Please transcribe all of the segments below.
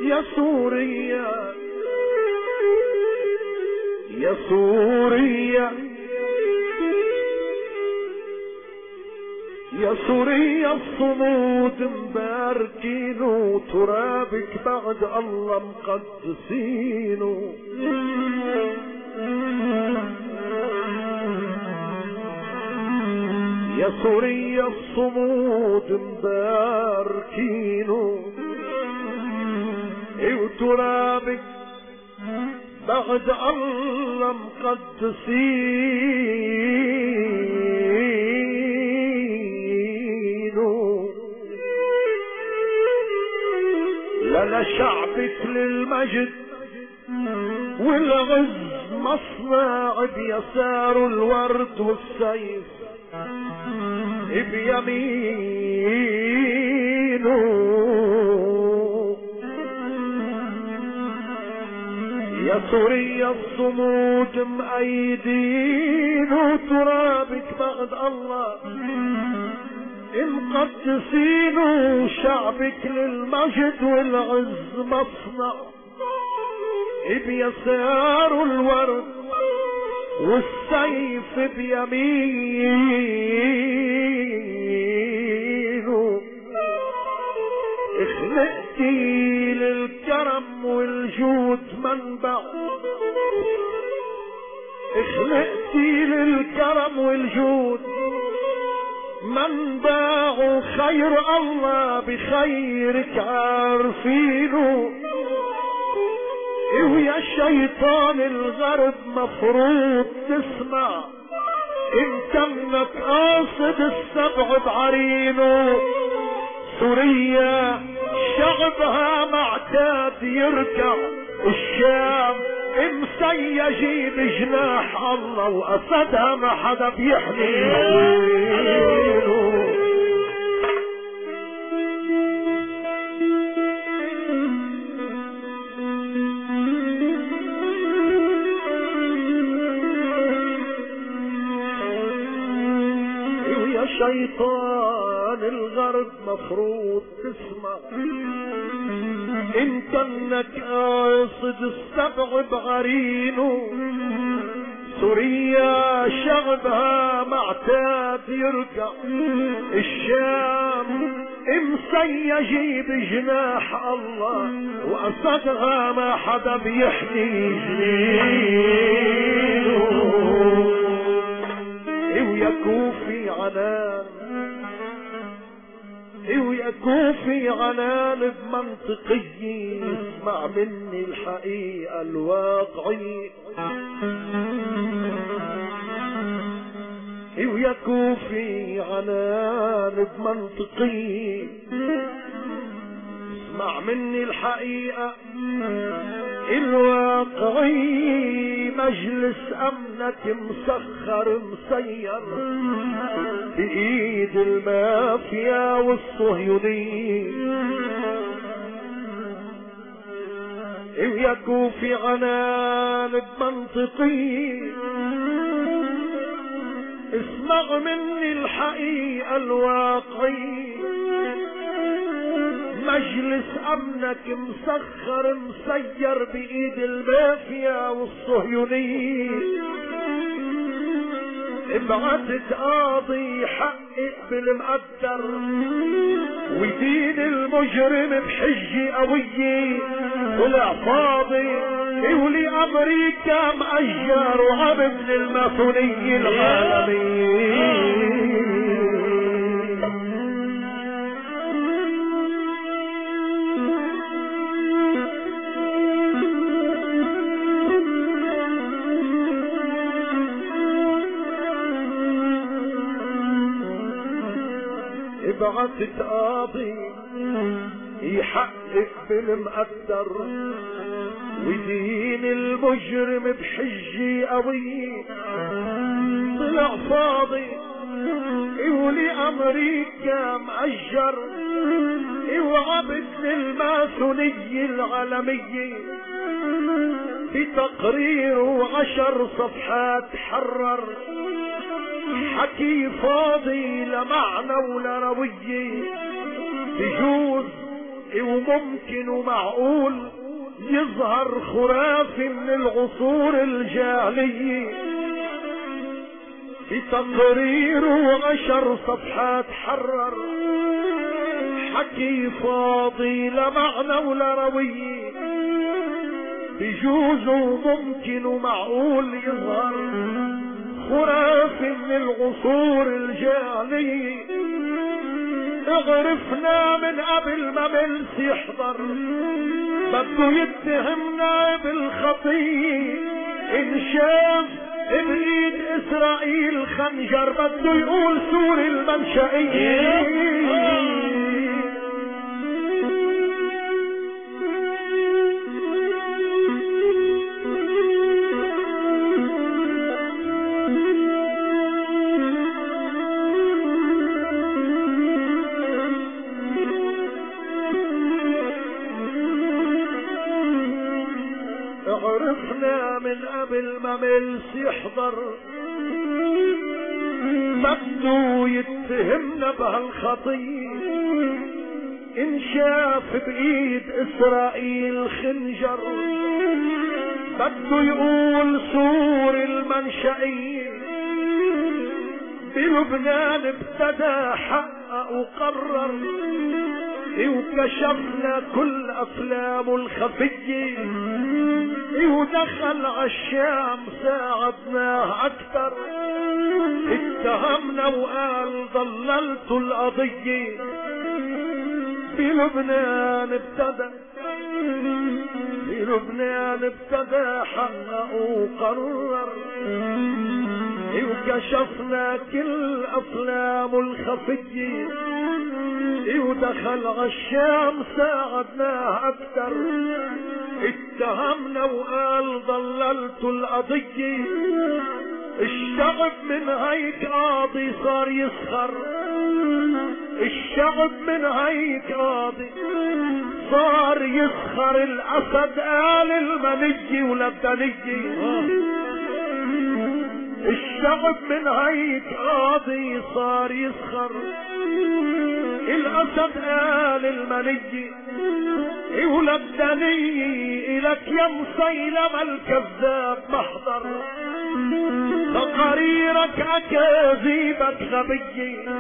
يا سوريا يا سوريا يا سوريا الصمود مباركين وترابك بعد الله مقدسينه. يا سوريا الصمود مباركين وترابك بعد الله مقدسينه. لنا شعبك للمجد والغز مصنع بيسار الورد والسيف بيمينه. يا سوريا الصمود مأيدين وترابك بعد الله مقدسين شعبك للمجد والعز مصنع بيسار الورد والسيف بيمينه. اخلقتي للكرم والجود منبع، اخلقتي للكرم والجود منبع خير الله بخيرك عارفينه. ويا شيطان الغرب مفروض تسمع ان كانك قاصد السبع بعرينه. سوريا شعبها معتاد يركع، الشام مسيجي بجناح الله واسدها ما حدا بيحميه. شيطان الغرب مفروض تسمع ان كانك قاصد السبع بعرينه. سوريا شعبها معتاد يركع، الشام مسيجي بجناح الله واسدها ما حدا بيحميه. ويا كوفي عنان ويا كوفي عنان بمنطقي، اسمع مني الحقيقة الواقعية. ويا كوفي عنان بمنطقي، اسمع مني الحقيقة الواقعي. مجلس امنك مسخر مسير بايد المافيا والصهيونية. ويا كوفي عنان بمنطقي، اسمع مني الحقيقة الواقعي. مجلس امنك مسخر مسير بايد المافيا والصهيونية. ابعتت قاضي يحقق بالمقدر ويدين المجرم بحجة قوية. طلع فاضي ولي امريكا مأجر وعبد للماسونية العالمية. ابعتت قاضي يحقق بالمقدر ودين المجرم بحجة قوية. طلع فاضي ولي امريكا مأجر وعبد للماسونية العالمية. في تقرير 10 صفحات حرر حكي فاضي لا معنى ولا روية. بجوز وممكن ومعقول يظهر خرافي من العصور الجاهلية بتقرير و10 صفحات حرر حكي فاضي لا معنى ولا روية، بجوز وممكن ومعقول يظهر خرافي من العصور الجاهلية. اغرفنا من قبل ما ملس يحضر، بده يتهمنا بالخطية، ان شاف بايد اسرائيل خنجر بده يقول سوري المنشئية. عرفنا من قبل ما ملس يحضر، بده يتهمنا بهالخطية، ان شاف بايد اسرائيل خنجر بده يقول سور المنشئية. بلبنان ابتدى حقق وقرر، وكشفنا كل افلامه الخفية، ودخل عالشام ساعدناه اكتر، اتهمنا وقال ضللت القضية. بلبنان ابتدى حقق وقرر، وكشفنا كل افلامه الخفية، ودخل عالشام ساعدناه اكتر، اتهمنا وقال ضللت القضية. الشعب من هيك قاضي صار يسخر، الشعب من هيك قاضي صار يسخر، الاسد قال المنية ولبنية. الشعب من هيك قاضي صار يسخر، الاسد قال المنية ولبنية. الك يا مسيلمة الكذاب محضر، تقاريرك اكاذيبك غبية.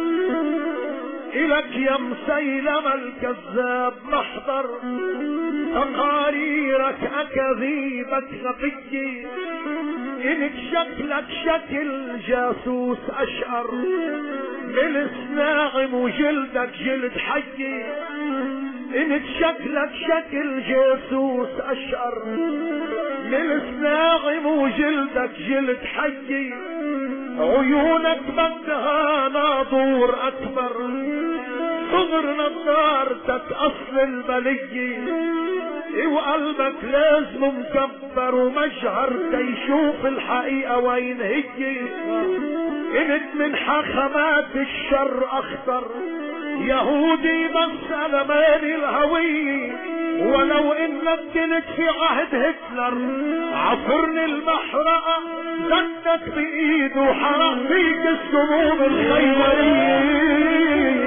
الك يا مسيلمة الكذاب محضر، تقاريرك اكاذيبك غبية. انك شكلك شكل جاسوس اشقر، ملس ناعم وجلدك جلد حي. انك شكلك شكل جاسوس اشقر، ملس ناعم وجلدك جلد حي. عيونك بدها ناظور اكبر، صغر نظارتك اصل البلية. وقلبك لازم مكبر ومجهر تيشوف الحقيقة وين هي. انت من حاخامات الشر اخطر، يهودي بس ألماني الهوية. ولو انك كنت في عهد هتلر، عفرن المحرقة زدك بايده وحرق فيك السموم الخيرية.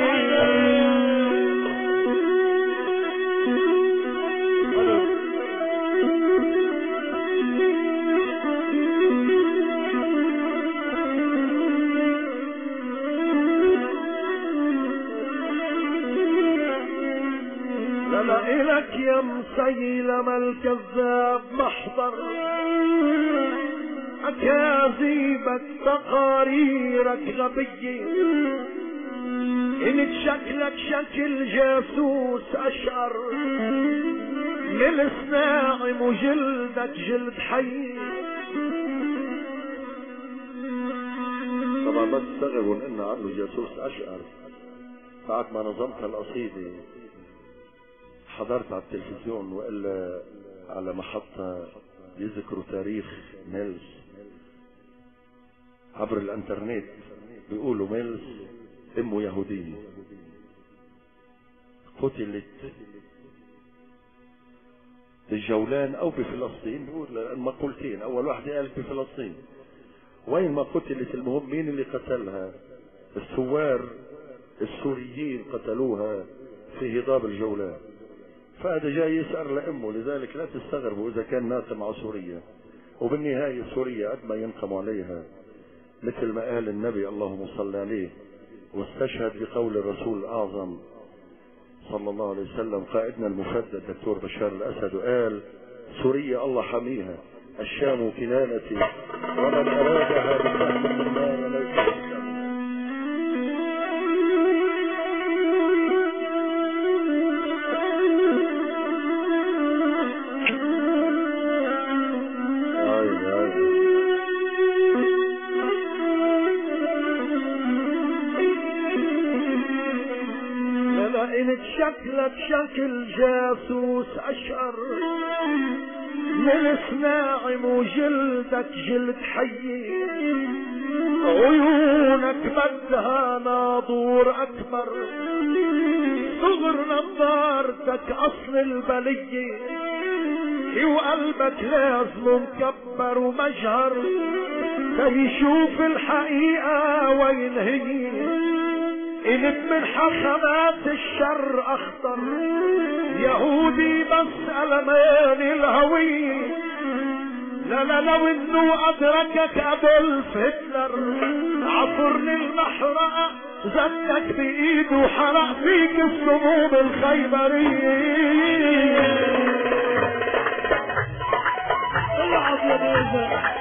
إلك يا مسيلمة الكذاب محضر، أكاذيبك تقاريرك غبية. إنك شكلك شكل جاسوس أشقر، ملس ناعم وجلدك جلد حي. طبعا بس استغربوا إن عنه جاسوس أشقر. بعد ما نظمت القصيدة حضرت على التلفزيون وإلا على محطة يذكروا تاريخ ميلز عبر الانترنت، بيقولوا ميلز امه يهودية قتلت بالجولان او بفلسطين. بيقول المقولتين، اول واحدة قالت بفلسطين، وين ما قتلت المهم مين اللي قتلها؟ الثوار السوريين قتلوها في هضاب الجولان. فهذا جاي يسأل لأمه، لذلك لا تستغربوا إذا كان ناقم على سوريا. وبالنهاية سوريا قد ما ينقم عليها مثل ما قال النبي اللهم صل عليه واستشهد بقول الرسول الأعظم صلى الله عليه وسلم قائدنا المفدى الدكتور بشار الأسد، وقال سوريا الله حميها، الشام كنانتي ومن أرادها بالفهم النار ليس. شكلك شكل جاسوس أشقر من ناعم وجلدك جلد حي، عيونك بدها ناظور أكبر، صغر نظارتك أصل البلية، وقلبك لازم مكبر ومجهر ليشوف الحقيقة وين هي. انت من حكمات الشر اخطر، يهودي بس ألمان الهوية. لا لو انه ادركك ادولف هتلر عفرن المحرقة زنك بايده وحرق فيك السموم الخيبرية. العب يا بيزا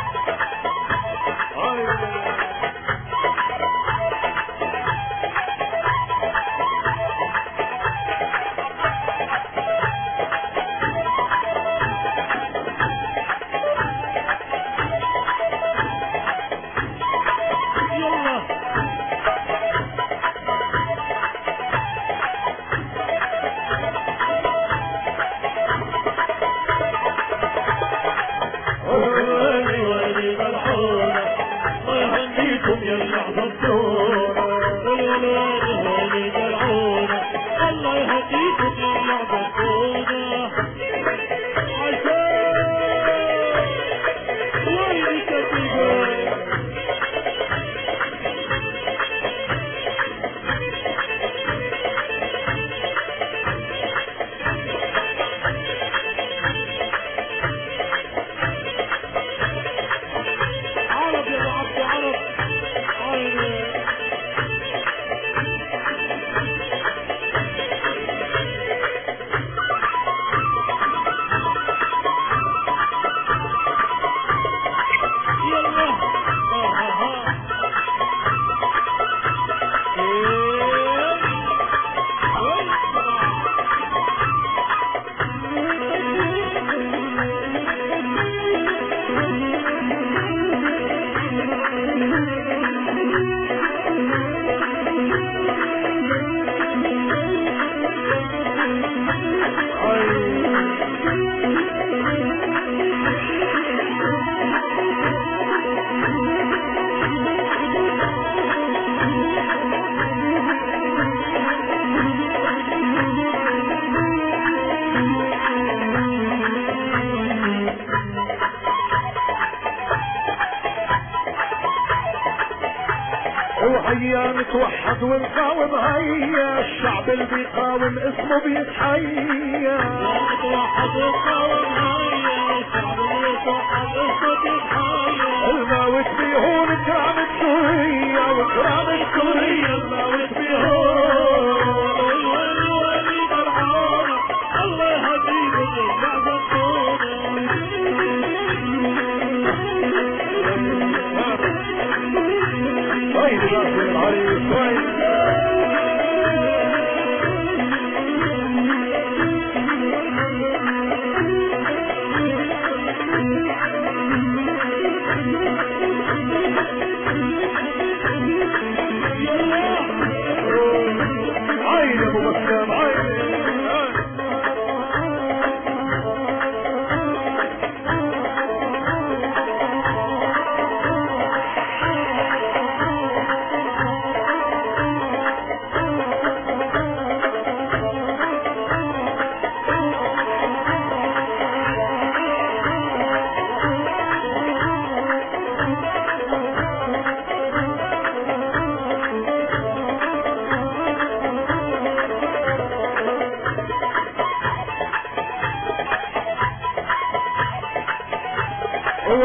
وهيا نتوحد ونقاوم، هيا الشعب اللي بيقاوم اسمه بيتحيا. نتوحد ونقاوم، هيا الشعب اللي بيتوحد اسمه بيتحيا. الموت بيهون كرام السورية وكرام السورية، الموت بيهون. والولي فرحانة الله يهديكم للجعزة الطولة. وين راسي العريس وين؟ يلا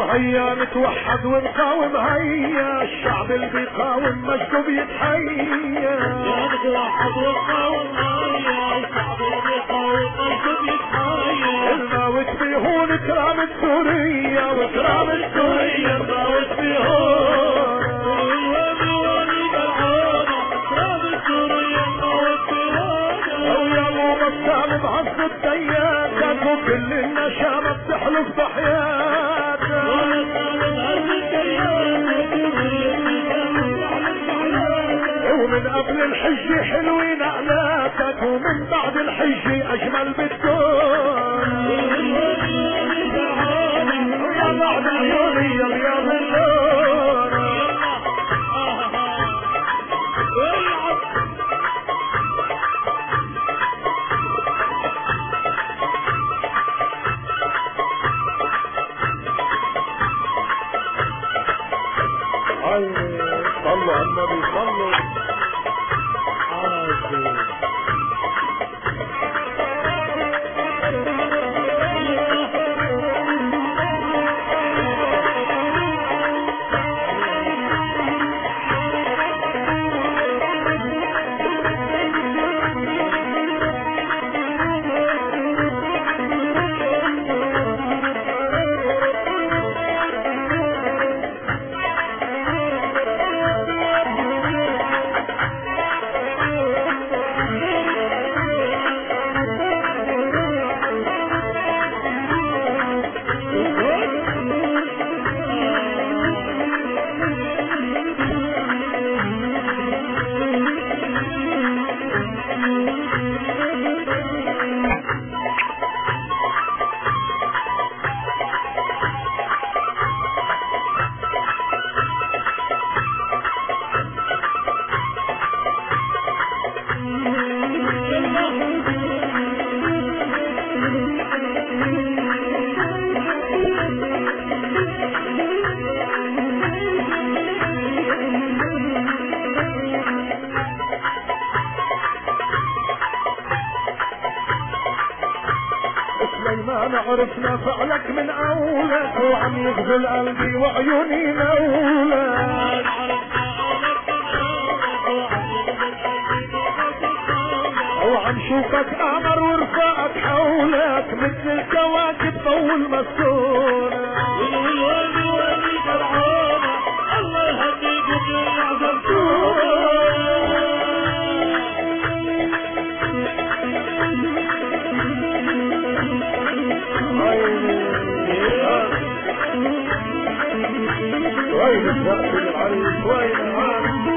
هيا نتوحد ونقاوم هيا الشعب اللي بيقاوم مجده بيتحيا نتوحد ونقاوم هيا الشعب اللي بيقاوم مجده بيتحيا الموت بيهون كرام السورية وكرام السورية الموت بيهون بسام بعز الديات وكل النشامة بتحلف بحياتها ومن قبل الحج حلوين اعلاتك ومن بعد الحج اجمل بالدون ويا بعد عيوني يا رياض اللون صلوا على النبي صلوا سليمان عرفنا فعلك من اولك وعم يغزل قلبي وعيوني نولك وعم شوفك قمر ورفقك حولك مثل الكواكب طول مسكونة الله يهديكم يا معظم وين الوقت العريس وين العريس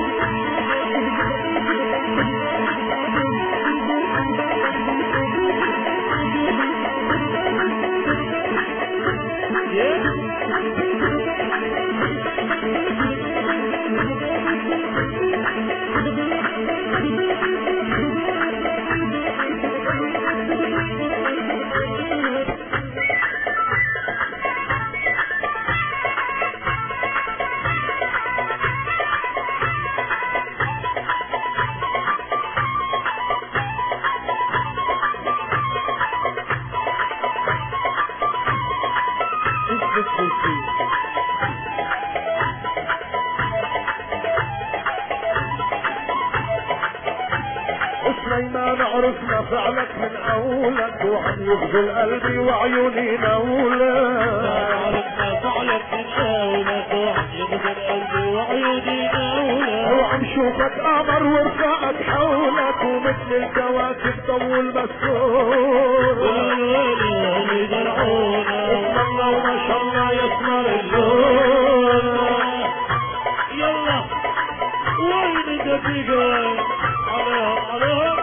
سليمان عرفنا فعلك من اولك وعم يغزل قلبي وعيوني نولك عرفنا فعلك من اولك وعم يغزل قلبي وعيوني نولك وعم شوفك قمر ورفقك حولك ومثل الكواكب طول مسكون والولي درعونا اسم الله وما شاء الله يسمر اللون يلا وين الدقيقة عليهم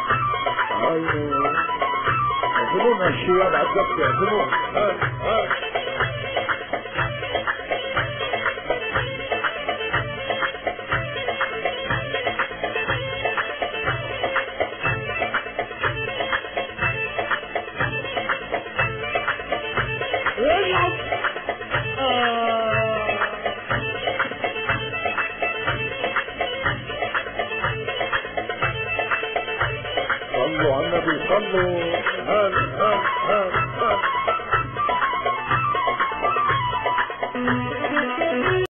يعزمون الشياب عالدق يعزمون صلوا على النبي صلوا